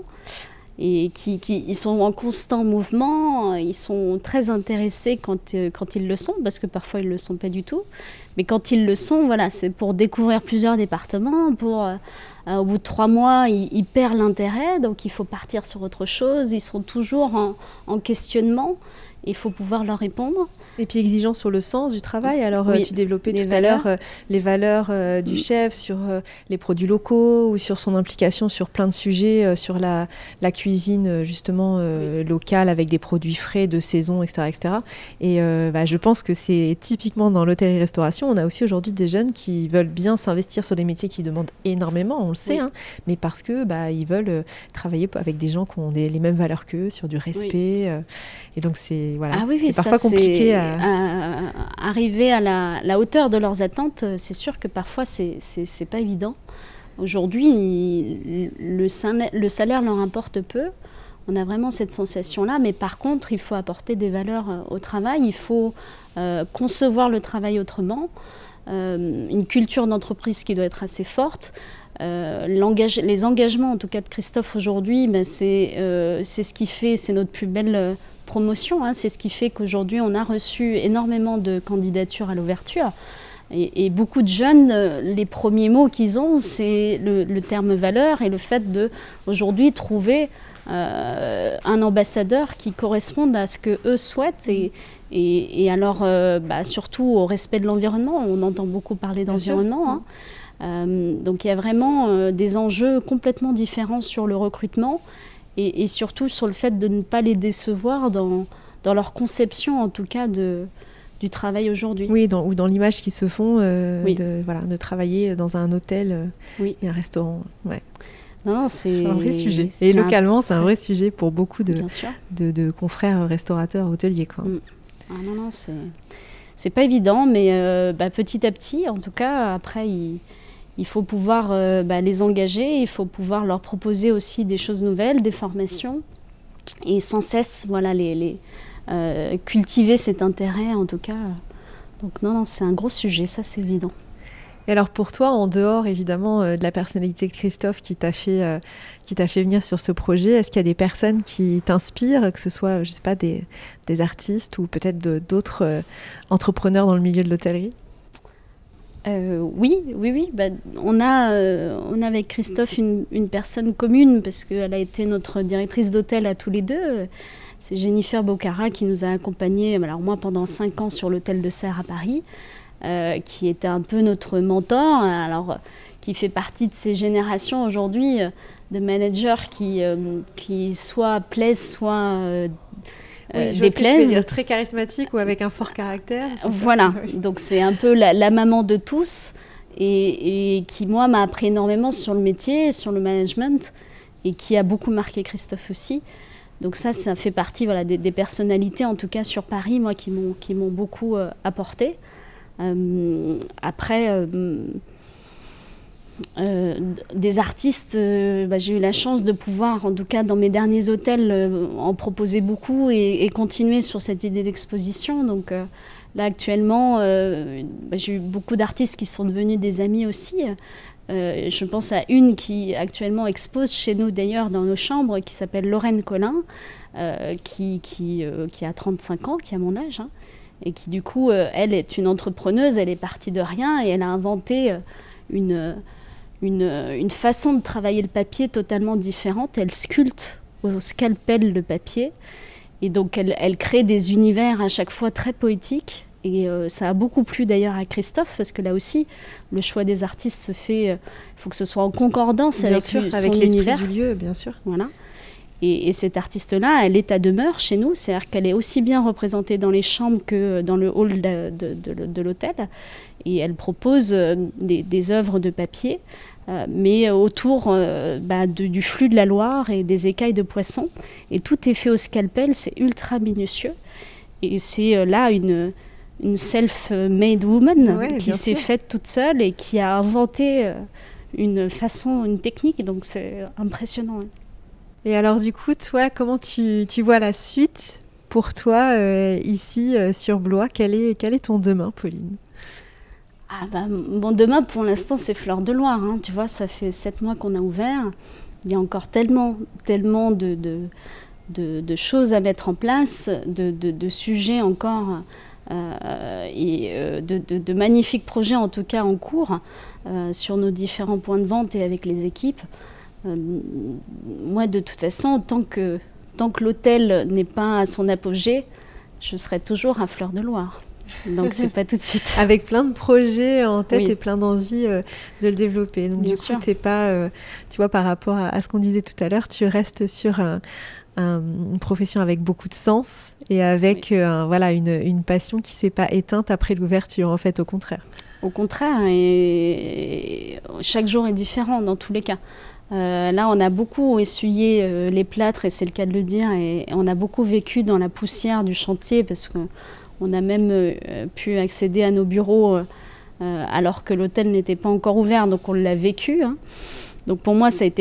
Speaker 2: Et qui, qui, ils sont en constant mouvement, ils sont très intéressés quand, euh, quand ils le sont, parce que parfois ils ne le sont pas du tout. Mais quand ils le sont, voilà, c'est pour découvrir plusieurs départements. Pour, euh, euh, au bout de trois mois, ils, ils perdent l'intérêt, donc il faut partir sur autre chose. Ils sont toujours en, en questionnement. Il faut pouvoir leur répondre.
Speaker 1: Et puis exigeant sur le sens du travail. Alors
Speaker 2: oui,
Speaker 1: euh, tu développais tout
Speaker 2: valeurs.
Speaker 1: à l'heure euh, les valeurs euh, du oui. chef sur euh, les produits locaux ou sur son implication sur plein de sujets, euh, sur la, la cuisine justement euh, oui. locale avec des produits frais de saison, et cetera, et cetera. Et euh, bah, je pense que c'est typiquement dans l'hôtellerie-restauration, on a aussi aujourd'hui des jeunes qui veulent bien s'investir sur des métiers qui demandent énormément, on le sait, oui. hein, mais parce que bah, ils veulent euh, travailler avec des gens qui ont des, les mêmes valeurs qu'eux, sur du respect. Oui. Euh, et donc c'est voilà,
Speaker 2: ah oui, oui,
Speaker 1: c'est parfois
Speaker 2: ça,
Speaker 1: compliqué
Speaker 2: c'est...
Speaker 1: à...
Speaker 2: À arriver à la, la hauteur de leurs attentes, c'est sûr que parfois c'est, c'est, c'est pas évident. Aujourd'hui, il, le, salaire, le salaire leur importe peu. On a vraiment cette sensation-là, mais par contre, il faut apporter des valeurs euh, au travail, il faut euh, concevoir le travail autrement, euh, une culture d'entreprise qui doit être assez forte. Euh, les engagements, en tout cas de Christophe aujourd'hui, ben c'est, euh, c'est ce qui fait, c'est notre plus belle euh, promotion, hein, c'est ce qui fait qu'aujourd'hui on a reçu énormément de candidatures à l'ouverture. Et, et beaucoup de jeunes, euh, les premiers mots qu'ils ont, c'est le, le terme valeur et le fait de aujourd'hui trouver euh, un ambassadeur qui corresponde à ce que eux souhaitent et, et, et alors euh, bah, surtout au respect de l'environnement. On entend beaucoup parler d'environnement. Hein. Euh, donc il y a vraiment euh, des enjeux complètement différents sur le recrutement et, et surtout sur le fait de ne pas les décevoir dans, dans leur conception en tout cas de du travail aujourd'hui.
Speaker 1: Oui, dans, ou dans l'image qu'ils se font euh,
Speaker 2: oui.
Speaker 1: de, voilà, de travailler dans un hôtel euh,
Speaker 2: oui.
Speaker 1: et un restaurant. Ouais.
Speaker 2: Non, non, c'est
Speaker 1: un vrai sujet. Et
Speaker 2: c'est
Speaker 1: localement,
Speaker 2: un...
Speaker 1: c'est un vrai sujet pour beaucoup de,
Speaker 2: de,
Speaker 1: de, de confrères restaurateurs, hôteliers. Quoi.
Speaker 2: Mm. Ah, non, non, c'est, c'est pas évident, mais euh, bah, petit à petit, en tout cas, après, il, il faut pouvoir euh, bah, les engager, il faut pouvoir leur proposer aussi des choses nouvelles, des formations, et sans cesse, voilà, les... les Euh, cultiver cet intérêt en tout cas. Donc non, non, c'est un gros sujet, ça c'est évident.
Speaker 1: Et alors pour toi, en dehors évidemment euh, de la personnalité de Christophe qui t'a fait, euh, qui t'a fait venir sur ce projet, est-ce qu'il y a des personnes qui t'inspirent, que ce soit, je sais pas, des, des artistes ou peut-être de, d'autres euh, entrepreneurs dans le milieu de l'hôtellerie ?
Speaker 2: Euh, oui, oui, oui. Bah, on, a, euh, on a avec Christophe une, une personne commune parce qu'elle a été notre directrice d'hôtel à tous les deux. C'est Jennifer Bocara qui nous a accompagnés, alors moi pendant cinq ans sur l'hôtel de Serres à Paris, euh, qui était un peu notre mentor, alors qui fait partie de ces générations aujourd'hui de managers qui, euh, qui soit plaisent, soit euh,
Speaker 1: oui, je
Speaker 2: déplaisent.
Speaker 1: Vois ce que tu veux dire, très charismatique ou avec un fort caractère.
Speaker 2: Voilà,
Speaker 1: oui.
Speaker 2: Donc c'est un peu la, la maman de tous et, et qui moi m'a appris énormément sur le métier, sur le management et qui a beaucoup marqué Christophe aussi. Donc ça, ça fait partie voilà, des, des personnalités, en tout cas sur Paris, moi, qui m'ont, qui m'ont beaucoup euh, apporté. Euh, après, euh, euh, des artistes, euh, bah, j'ai eu la chance de pouvoir, en tout cas dans mes derniers hôtels, euh, en proposer beaucoup et, et continuer sur cette idée d'exposition. Donc euh, là, actuellement, euh, bah, j'ai eu beaucoup d'artistes qui sont devenus des amis aussi. Euh, je pense à une qui actuellement expose chez nous d'ailleurs dans nos chambres, qui s'appelle Lorraine Collin, euh, qui, qui, euh, qui a trente-cinq ans, qui a mon âge, hein, et qui du coup, euh, elle est une entrepreneuse, elle est partie de rien et elle a inventé une, une, une façon de travailler le papier totalement différente. Elle sculpte au scalpel le papier et donc elle, elle crée des univers à chaque fois très poétiques. Et euh, ça a beaucoup plu d'ailleurs à Christophe, parce que là aussi, le choix des artistes se fait, il euh, faut que ce soit en concordance
Speaker 1: bien
Speaker 2: avec,
Speaker 1: sûr,
Speaker 2: lui,
Speaker 1: avec
Speaker 2: son
Speaker 1: l'esprit
Speaker 2: univers.
Speaker 1: du lieu, bien sûr.
Speaker 2: Voilà. Et, et cette artiste-là, elle est à demeure chez nous, c'est-à-dire qu'elle est aussi bien représentée dans les chambres que dans le hall de, de, de, de l'hôtel. Et elle propose euh, des, des œuvres de papier, euh, mais autour euh, bah, de, du flux de la Loire et des écailles de poisson. Et tout est fait au scalpel, c'est ultra minutieux. Et c'est euh, là une... une self-made woman
Speaker 1: ouais,
Speaker 2: qui s'est
Speaker 1: sûr.
Speaker 2: faite toute seule et qui a inventé une façon, une technique, donc c'est impressionnant.
Speaker 1: Et alors du coup, toi, comment tu, tu vois la suite pour toi euh, ici euh, sur Blois ? Quel est, quel est ton demain, Pauline ?
Speaker 2: Ah bah, bon, demain, pour l'instant, c'est Fleur de Loire. Hein, tu vois, ça fait sept mois qu'on a ouvert. Il y a encore tellement, tellement de, de, de, de choses à mettre en place, de, de, de sujets encore... Euh, et euh, de, de, de magnifiques projets en tout cas en cours euh, sur nos différents points de vente et avec les équipes. Euh, moi de toute façon, tant que, tant que l'hôtel n'est pas à son apogée, je serai toujours à Fleur de Loire. Donc c'est pas tout de suite.
Speaker 1: Avec plein de projets en tête, oui. Et plein d'envie euh, de le développer. Donc
Speaker 2: Bien
Speaker 1: du
Speaker 2: sûr.
Speaker 1: coup, t'es pas, euh, tu vois, par rapport à, à ce qu'on disait tout à l'heure, tu restes sur un, un, une profession avec beaucoup de sens et avec oui. euh, un, voilà, une, une passion qui s'est pas éteinte après l'ouverture, en fait, au contraire.
Speaker 2: Au contraire, et chaque jour est différent dans tous les cas. Euh, là, on a beaucoup essuyé euh, les plâtres, et c'est le cas de le dire, et on a beaucoup vécu dans la poussière du chantier, parce qu'on a même euh, pu accéder à nos bureaux euh, alors que l'hôtel n'était pas encore ouvert, donc on l'a vécu. Hein. Donc pour moi, ça a été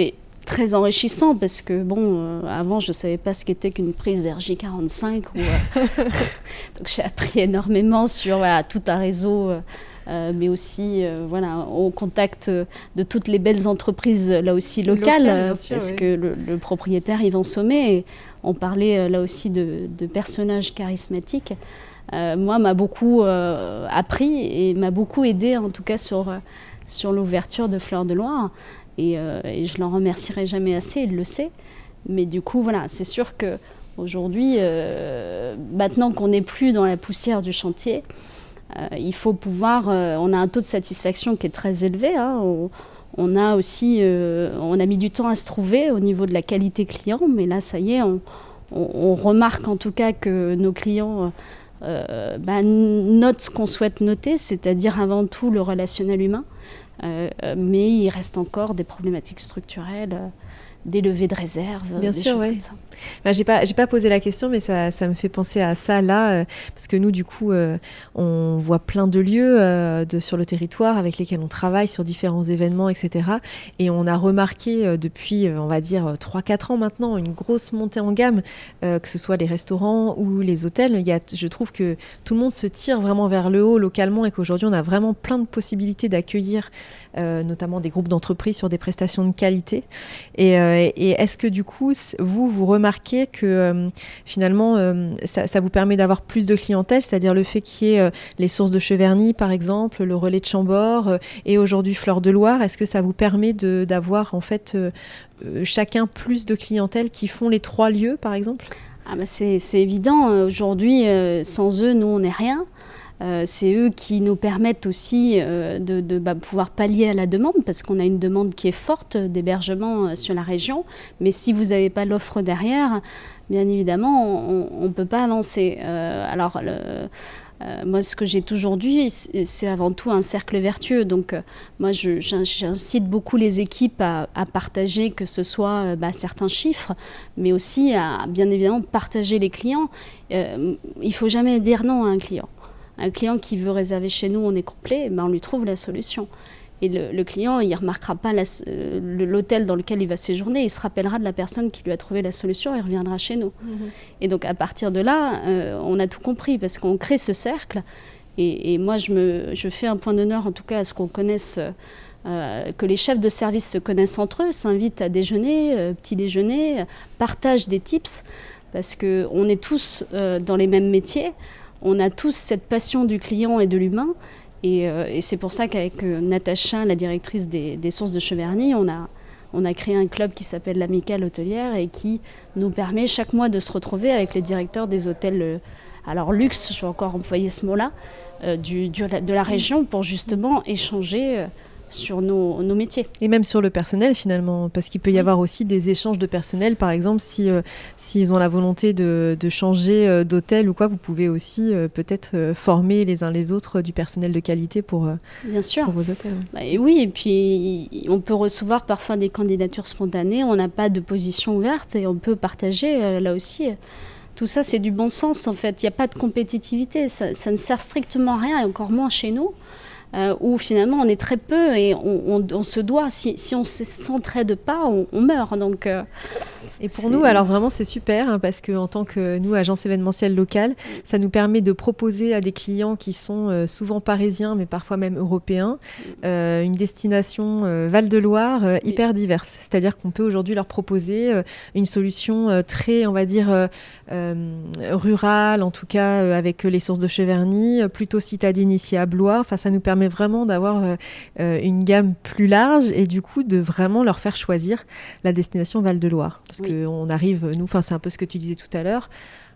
Speaker 2: très enrichissant parce que bon, euh, avant je ne savais pas ce qu'était qu'une prise R J quarante-cinq. Ou, euh, donc j'ai appris énormément sur voilà, tout un réseau, euh, mais aussi euh, voilà, au contact de toutes les belles entreprises là aussi locales,
Speaker 1: Local, bien sûr,
Speaker 2: parce
Speaker 1: oui.
Speaker 2: que le, le propriétaire Yvan Sommet, et on parlait euh, là aussi de, de personnages charismatiques. Euh, moi, m'a beaucoup euh, appris et m'a beaucoup aidé en tout cas sur, sur l'ouverture de Fleurs de Loire. Et, euh, et je l'en remercierai jamais assez, il le sait. Mais du coup, voilà, c'est sûr qu'aujourd'hui, euh, maintenant qu'on n'est plus dans la poussière du chantier, euh, il faut pouvoir... Euh, on a un taux de satisfaction qui est très élevé. Hein, on, on a aussi... Euh, on a mis du temps à se trouver au niveau de la qualité client, mais là, ça y est, on, on, on remarque en tout cas que nos clients... Euh, bah, notent ce qu'on souhaite noter, c'est-à-dire avant tout le relationnel humain. Euh, mais il reste encore des problématiques structurelles, euh, des levées de réserve,
Speaker 1: Bien
Speaker 2: des
Speaker 1: sûr,
Speaker 2: choses
Speaker 1: ouais.
Speaker 2: comme ça.
Speaker 1: Bah, j'ai pas, j'ai pas posé la question, mais ça, ça me fait penser à ça là, euh, parce que nous, du coup, euh, on voit plein de lieux euh, de, sur le territoire avec lesquels on travaille sur différents événements, et cetera. Et on a remarqué euh, depuis, euh, on va dire, trois quatre ans maintenant, une grosse montée en gamme, euh, que ce soit les restaurants ou les hôtels. Il y a, je trouve que tout le monde se tire vraiment vers le haut localement et qu'aujourd'hui, on a vraiment plein de possibilités d'accueillir euh, notamment des groupes d'entreprises sur des prestations de qualité. Et, euh, et est-ce que du coup, vous, vous remarquez que euh, finalement, euh, ça, ça vous permet d'avoir plus de clientèle, c'est-à-dire le fait qu'il y ait euh, les sources de Cheverny, par exemple, le relais de Chambord euh, et aujourd'hui Fleurs de Loire, est-ce que ça vous permet de, d'avoir en fait euh, euh, chacun plus de clientèle qui font les trois lieux, par exemple ?
Speaker 2: Ah bah c'est, c'est évident. Aujourd'hui, euh, sans eux, nous, on n'est rien. Euh, c'est eux qui nous permettent aussi euh, de, de bah, pouvoir pallier à la demande, parce qu'on a une demande qui est forte d'hébergement euh, sur la région. Mais si vous n'avez pas l'offre derrière, bien évidemment, on ne peut pas avancer. Euh, alors, le, euh, moi, ce que j'ai toujours dit, c'est, c'est avant tout un cercle vertueux. Donc, euh, moi, je, j'incite beaucoup les équipes à, à partager, que ce soit euh, bah, certains chiffres, mais aussi à, bien évidemment, partager les clients. Euh, il ne faut jamais dire non à un client. Un client qui veut réserver chez nous, on est complet, ben on lui trouve la solution. Et le, le client, il ne remarquera pas la, euh, l'hôtel dans lequel il va séjourner, il se rappellera de la personne qui lui a trouvé la solution et il reviendra chez nous. Mmh. Et donc à partir de là, euh, on a tout compris, parce qu'on crée ce cercle. Et, et moi, je, me, je fais un point d'honneur en tout cas à ce qu'on connaisse, euh, que les chefs de service se connaissent entre eux, s'invitent à déjeuner, euh, petit déjeuner, partagent des tips, parce qu'on est tous euh, dans les mêmes métiers. On a tous cette passion du client et de l'humain. Et, euh, et c'est pour ça qu'avec euh, Natacha, la directrice des, des sources de Cheverny, on a, on a créé un club qui s'appelle l'Amicale Hôtelière et qui nous permet chaque mois de se retrouver avec les directeurs des hôtels, euh, alors luxe, je vais encore employer ce mot-là, euh, du, du, de la région pour justement échanger euh, sur nos, nos métiers.
Speaker 1: Et même sur le personnel finalement, parce qu'il peut y oui. avoir aussi des échanges de personnel. Par exemple, si, euh, s'ils ont la volonté de, de changer euh, d'hôtel ou quoi, vous pouvez aussi euh, peut-être euh, former les uns les autres euh, du personnel de qualité pour, euh,
Speaker 2: Bien sûr.
Speaker 1: pour vos hôtels.
Speaker 2: Bah, et oui, et puis on peut recevoir parfois des candidatures spontanées, on n'a pas de position ouverte et on peut partager euh, là aussi. Tout ça, c'est du bon sens en fait. Il n'y a pas de compétitivité, ça, ça ne sert strictement à rien et encore moins chez nous. Euh, où finalement on est très peu et on, on, on se doit, si, si on ne s'entraide pas, on, on meurt. Donc, euh,
Speaker 1: et pour c'est... nous, alors vraiment c'est super, hein, parce qu'en tant que nous, agence événementielle locale, ça nous permet de proposer à des clients qui sont euh, souvent parisiens, mais parfois même européens, euh, une destination euh, Val-de-Loire euh, hyper oui. diverse. C'est-à-dire qu'on peut aujourd'hui leur proposer euh, une solution euh, très, on va dire, euh, euh, rurale, en tout cas euh, avec les sources de Cheverny, euh, plutôt citadine ici à Blois. Enfin, ça nous permet vraiment d'avoir euh, une gamme plus large et du coup de vraiment leur faire choisir la destination Val-de-Loire. Parce oui. qu'on arrive, nous, enfin c'est un peu ce que tu disais tout à l'heure,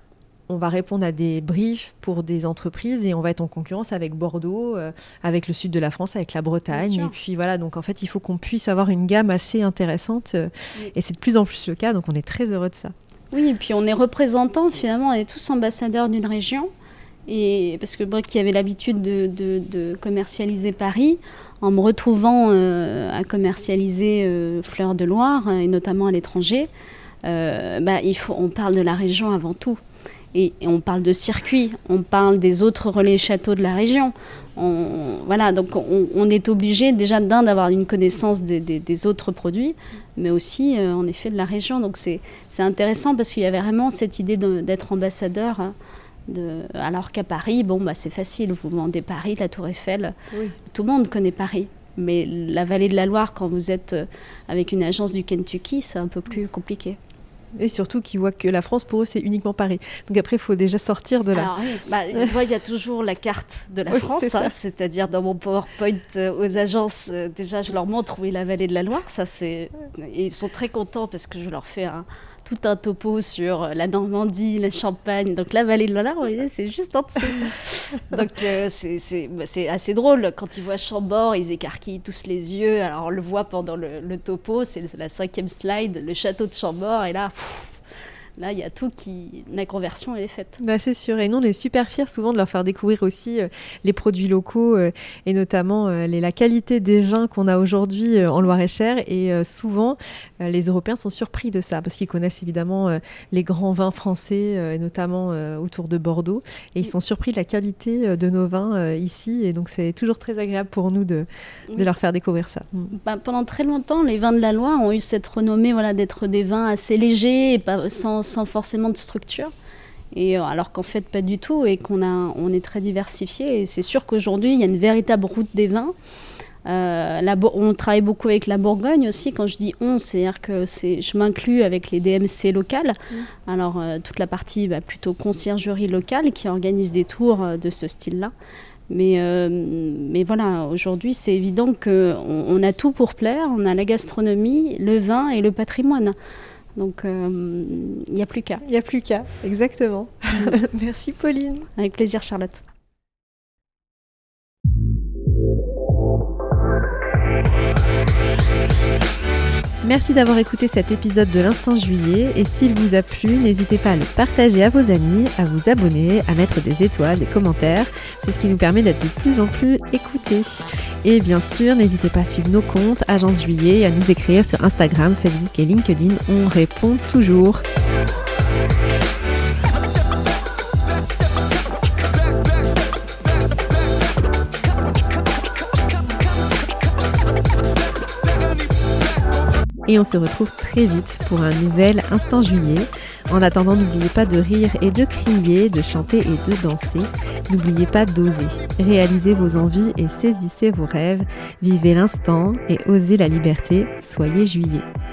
Speaker 1: on va répondre à des briefs pour des entreprises et on va être en concurrence avec Bordeaux, euh, avec le sud de la France, avec la Bretagne. Et puis voilà, donc en fait, il faut qu'on puisse avoir une gamme assez intéressante euh, oui. et c'est de plus en plus le cas, donc on est très heureux de ça.
Speaker 2: Oui, et puis on est représentants, finalement, on est tous ambassadeurs d'une région. Et parce que moi qui avais l'habitude de, de, de commercialiser Paris, en me retrouvant euh, à commercialiser euh, Fleurs de Loire, et notamment à l'étranger, euh, bah, il faut, on parle de la région avant tout. Et, et on parle de circuit, on parle des autres relais châteaux de la région. On, voilà, donc on, on est obligé déjà d'un d'avoir une connaissance des, des, des autres produits, mais aussi euh, en effet de la région. Donc c'est, c'est intéressant parce qu'il y avait vraiment cette idée de, d'être ambassadeur. De, alors qu'à Paris, bon, bah, c'est facile, vous vendez Paris, la Tour Eiffel, oui. Tout le monde connaît Paris. Mais la vallée de la Loire, quand vous êtes avec une agence du Kentucky, c'est un peu plus compliqué.
Speaker 1: Et surtout qu'ils voient que la France, pour eux, c'est uniquement Paris. Donc après, il faut déjà sortir de là.
Speaker 2: Alors oui, bah, moi, il y a toujours la carte de la oui, France, c'est hein, c'est-à-dire dans mon PowerPoint euh, aux agences, euh, déjà, je leur montre où est la vallée de la Loire. Ça, c'est... Et ils sont très contents parce que je leur fais un... tout un topo sur la Normandie, la Champagne. Donc la vallée de la Loire, c'est juste en dessous. Donc euh, c'est, c'est, c'est assez drôle. Quand ils voient Chambord, ils écarquillent tous les yeux. Alors on le voit pendant le, le topo, c'est la cinquième slide, le château de Chambord. Et là, pff, là il y a tout qui... La conversion, elle est faite.
Speaker 1: Bah, c'est sûr. Et nous, on est super fiers souvent de leur faire découvrir aussi euh, les produits locaux euh, et notamment euh, les, la qualité des vins qu'on a aujourd'hui euh, en Loir-et-Cher. Et euh, souvent, euh, les Européens sont surpris de ça parce qu'ils connaissent évidemment euh, les grands vins français euh, et notamment euh, autour de Bordeaux. Et ils sont surpris de la qualité euh, de nos vins euh, ici. Et donc, c'est toujours très agréable pour nous de, de oui. leur faire découvrir ça. Mm.
Speaker 2: Bah, pendant très longtemps, les vins de la Loire ont eu cette renommée voilà, d'être des vins assez légers et pas, sans, sans forcément de structure. Et, alors qu'en fait, pas du tout, et qu'on a, on est très diversifié. Et c'est sûr qu'aujourd'hui, il y a une véritable route des vins. Euh, la, on travaille beaucoup avec la Bourgogne aussi. Quand je dis on, c'est-à-dire que c'est, je m'inclus avec les D M C locales. Mmh. Alors, euh, toute la partie bah, plutôt conciergerie locale qui organise des tours euh, de ce style-là. Mais, euh, mais voilà, aujourd'hui, c'est évident qu'on on a tout pour plaire. On a la gastronomie, le vin et le patrimoine. Donc, il euh, n'y a plus qu'à.
Speaker 1: Il n'y a plus qu'à, exactement. Merci Pauline.
Speaker 2: Avec plaisir Charlotte.
Speaker 1: Merci d'avoir écouté cet épisode de l'Instant Juillet et s'il vous a plu, n'hésitez pas à le partager à vos amis, à vous abonner, à mettre des étoiles, des commentaires. C'est ce qui nous permet d'être de plus en plus écoutés. Et bien sûr, n'hésitez pas à suivre nos comptes Agence Juillet et à nous écrire sur Instagram, Facebook et LinkedIn. On répond toujours. Et on se retrouve très vite pour un nouvel Instant Juillet. En attendant, n'oubliez pas de rire et de crier, de chanter et de danser. N'oubliez pas d'oser. Réalisez vos envies et saisissez vos rêves. Vivez l'instant et osez la liberté. Soyez juillet.